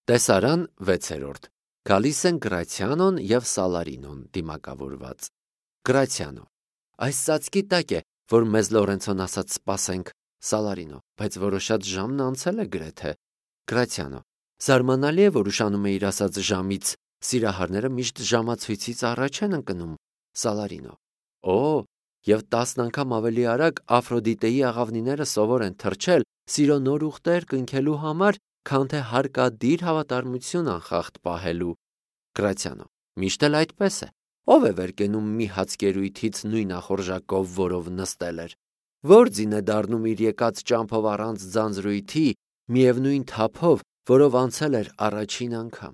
Տեսարան 6-րդ։ Գալիս են Գրացիանոն և Սալարինոն դիմակավորված։ Գրացիանո. այս ծածկի տակ է, որ մեզ Լորենցոն ասաց սպասենք։ Սալարինո. բայց որոշած ժամն անցել է գրեթե։ Գրացիանո. զարմանալի է, որ ուշանում է իր ասած ժամից, սիրահարները միշտ ժամացույցից առաջ են ընկնում։ Սալարինո. Օ, և 10 անգամ ավելի արագ Աֆրոդիտեի աղավնիները սովոր են թռչել սիրո նոր ուղտեր կնքելու համար, քան թե հարկադիր հավատարմություն անխախտ պահելու։ Գրացիանո. միշտ էլ այդպես է։ Ով է վեր կենում մի հացկերույթից նույն ախորժակով, որով նստել էր։ Որ ձին է դառնում իր եկած ճամփով առանց ձանձրույթի, միևնույն թափով, որով անցել էր առաջին անգամ։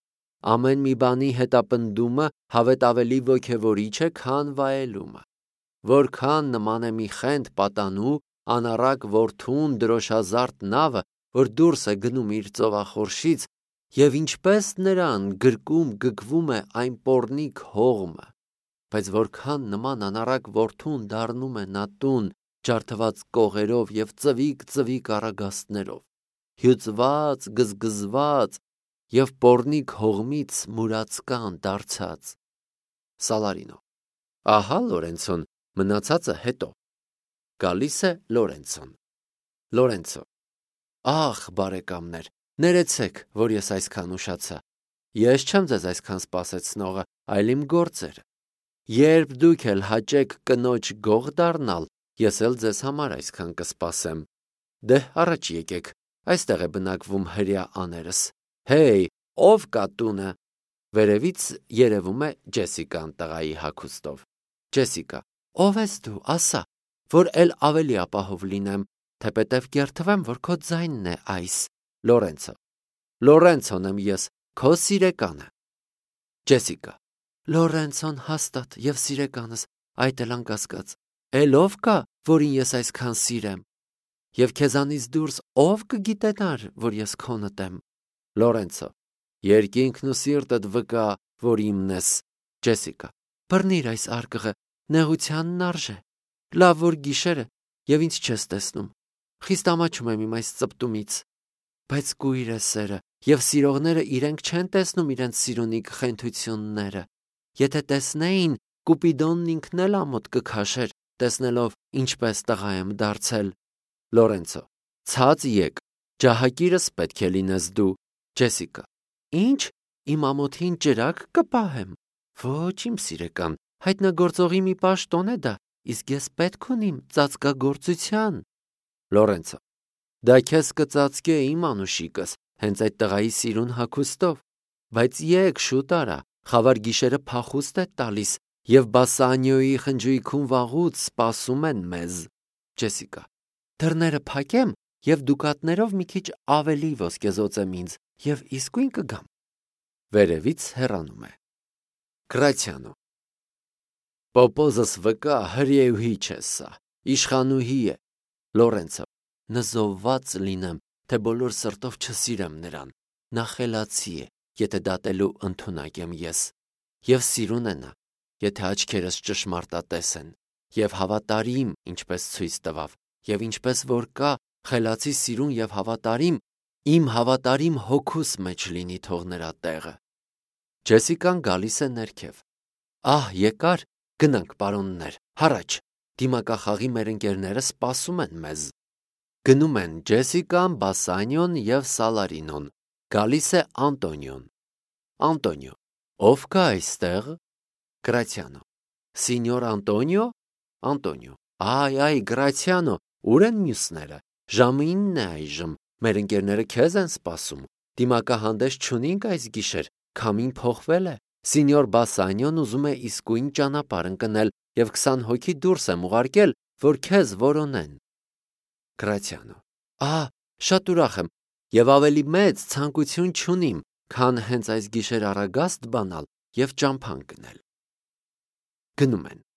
Ամեն մի բանի հետապնդումը հավետ ավելի ոգևորիչ է, քան վայելումը։ Որքան նման է մի խենթ պատանու, անառակ որդուն դրոշազարդ նավը, որ դուրս է գնում իր ծովախորշից, և ինչպես նրան գրկում է այն պոռնիկ հողմը, բայց որքան նման անառակ որդուն դառնում է նա տուն, ջարդված կողերով և ծվիկ առագաստներով, հյուծված, գզգզված և պոռնիկ հողմից մուրացկան դարձած։ Սալարինո. ահա Լորենցոն, մնացածը հետո։ Գալիս է Լորենցոն։ Լորենցո. ախ, բարեկամներ, ներեցեք, որ ես այսքան ուշացա։ Ես չեմ ձեզ այսքան սպասեցնողը, այլ իմ գործերը։ Երբ դուք էլ հաճեք կնոջ գող դառնալ, ես էլ ձեզ համար այսքան կսպասեմ։ Դե առաջ եկեք, այստեղ է բնակվում հրեա աներս։ Հեյ, ով կա տունը։ Վերևից երևում է Ջեսիկան տղայի հագուստով։ Ջեսիկա. ով ես դու, ասա, որ էլ ավելի ապահով լինեմ, թեպետև կերթվեմ, որ քո ձայնն է այս։ Լորենցո. Լորենցոն եմ ես, քո սիրեկանը։ Ջեսիկա. Լորենցոն հաստատ և սիրեկանս, այդ էլ անկասկած։ Էլ ով կա, որին ես այսքան սիրեմ։ Եվ քեզանից դուրս ով կգիտենար, որ ես քոնդ եմ։ Լորենցո. երկինքն ու սիրտդ վկա, որ իմն ես։ Ջեսիկա. բռնիր այս արկղը, նեղությանն արժե։ Լավ որ գիշեր է, և ինձ չես տեսնում։ Խիստ ամաչում եմ իմ այս ծպտումից։ Բայց կույր է սերը, և սիրողները իրենք չեն տեսնում իրենց սիրունիկ խենթությունները։ Եթե տեսնեին, Կուպիդոնն ինքն էլ ամոթ կքաշեր, տեսնելով ինչպես տղա եմ դարձել։ Լորենցո. ցած եկ, ջահակիրս պետք է լինես դու։ Ջեսիկա. ինչ, իմ ամոթին ճրագ կպահեմ։ Ոչ, իմ սիրեկան, հայտնագործողի մի պաշտոն է դա, իսկ ես պետք ունիմ ծածկագործության։ Լորենցո. դա քեզ կծածկե իմ անուշիկս, հենց այդ տղայի սիրուն հագուստով։ Բայց եկ շուտ արա, խավար գիշերը փախուստ է տալիս, և Բասանիոյի խնջույքում վաղուց սպասում են մեզ։ Ջեսիկա. դռները փակեմ, և դուկատներով մի քիչ ավելի ոսկեզօծեմ ինձ, և իսկույն կգամ։ Վերևից հեռանում է։ Գրացիանո. պոպոզս վկա, հրեուհի չէ սա, իշխանուհի է։ Լորենցո. նզովված լինեմ, թե բոլոր սրտով չսիրեմ նրան։ Նա խելացի է, եթե դատելու ընդունակ եմ ես։ Եվ սիրուն է նա, եթե աչքերս ճշմարտատես են, և հավատարիմ, ինչպես ցույց տվավ, և ինչպես որ կա, խելացի սիրուն և հավատարիմ, իմ հավատարիմ հոգուս մեջ լինի թող նրա տեղը։ Ջեսիկան գալիս է ներքև։ Ահ, եկար, գնանք, պարոններ, հառաչ, դիմակախաղի մեր ընկերները սպասում են մեզ։ Գնում են Ջեսիկան, Բասանիոն և Սալարինոն։ Գալիս է Անտոնիոն։ Անտոնիո. ով կա այստեղ։ Գրացիանո. Սինյոր Անտոնիո։ Անտոնիո. այ, Գրացիանո, ուր են մյուսները։ Ժամը 9 է այժմ, մեր ընկերները քեզ են սպասում։ Դիմակահանդես չունինք այս գիշեր, քամին փոխվել է։ Սինյոր Բասանիոն ուզում է իսկույն ճանապարհ ընկնել, և 20 հոգի դուրս եմ ուղարկել, որ քեզ որոնեն։ Գրացիանո. շատ ուրախ եմ, և ավելի մեծ ցանկություն չունիմ, քան հենց այս գիշեր առագաստ բանալ և ճամփա ընկնել։ Գնում են։